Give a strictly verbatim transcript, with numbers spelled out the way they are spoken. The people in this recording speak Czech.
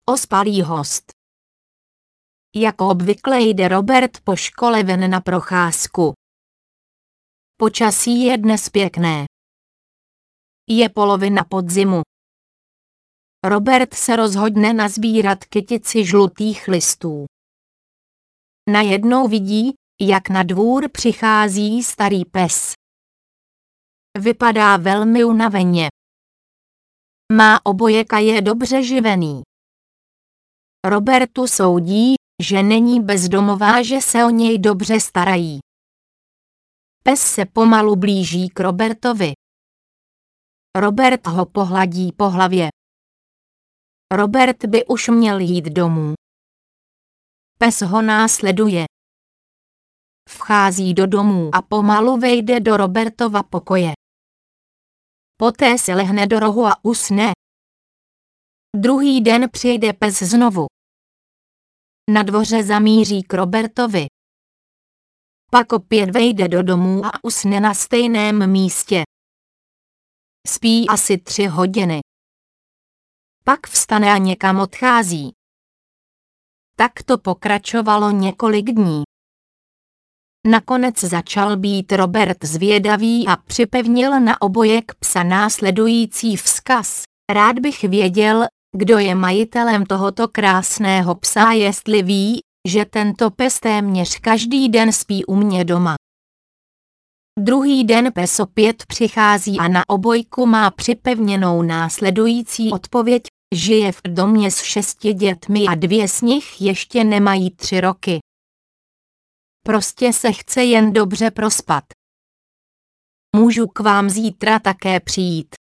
Ospalý host. Jako obvykle jde Robert po škole ven na procházku. Počasí je dnes pěkné. Je polovina podzimu. Robert se rozhodne nazbírat kytici žlutých listů. Najednou vidí, jak na dvůr přichází starý pes. Vypadá velmi unaveně. Má obojek a je dobře živený. Robertu soudí, že není bezdomová, že se o něj dobře starají. Pes se pomalu blíží k Robertovi. Robert ho pohladí po hlavě. Robert by už měl jít domů. Pes ho následuje. Vchází do domu a pomalu vejde do Robertova pokoje. Poté se lehne do rohu a usne. Druhý den přijde pes znovu. Na dvoře zamíří k Robertovi. Pak opět vejde do domu a usne na stejném místě. Spí asi tři hodiny. Pak vstane a někam odchází. Tak to pokračovalo několik dní. Nakonec začal být Robert zvědavý a připevnil na obojek psa následující vzkaz. Rád bych věděl, kdo je majitelem tohoto krásného psa a jestli ví, že tento pes téměř každý den spí u mě doma. Druhý den pes opět přichází a na obojku má připevněnou následující odpověď. Žije v domě s šesti dětmi a dvě z nich ještě nemají tři roky. Prostě se chce jen dobře prospat. Můžu k vám zítra také přijít.